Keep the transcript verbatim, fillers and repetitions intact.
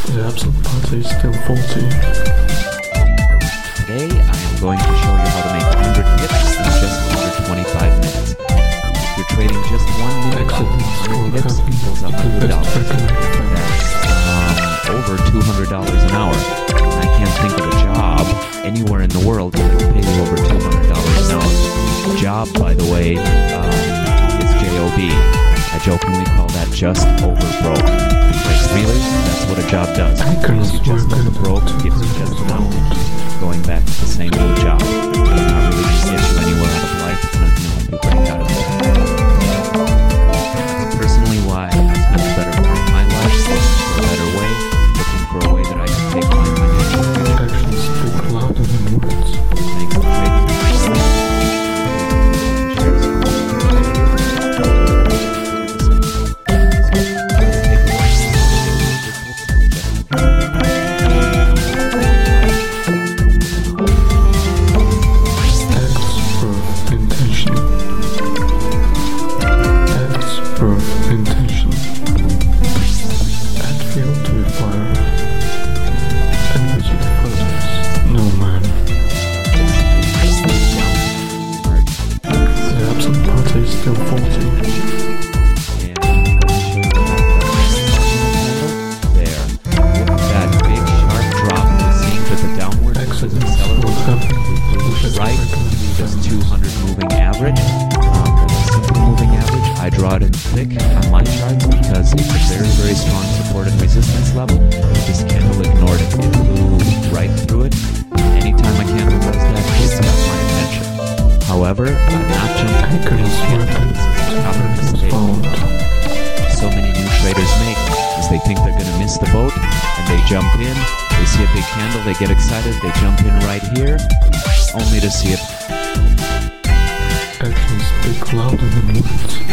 The absent party is still faulty. Today I am going to show you how to make one hundred pips in just under twenty-five minutes. If you're trading just one minute on one hundred pips, it equals one hundred dollars. That's um, over two hundred dollars an hour. And I can't think of a job anywhere in the world that would pay you over two hundred dollars an hour. Job, by the way, um, is J O B. I jokingly call that just over broke. Like, really? That's what a job does. It gives you just over broke, gives you just enough. Going back to the same old job. It's not really going to get you anywhere out of life. It's not going to help you break out of it. That's personally why I spent a better part of my life looking for a better way, looking for a way that I can take my financial future. Actions speak louder than words. Thanks to trading shares. Still faulty. And I'll show you what that there. That big sharp drop we're seeing with the downward Exit is accelerating. Right, just two hundred moving average. Um, the simple moving average, I draw it in thick on my charts because it's a very, very strong support and resistance level. This candle ignored it. It flew right through it. Anytime a candle does that, it's got my attention. However, I'm not jumping into this candle. This is a common mistake. So many new traders make is they think they're going to miss the boat and they jump in, they see a big candle, they get excited, they jump in right here, only to see it. Actions speak louder than words.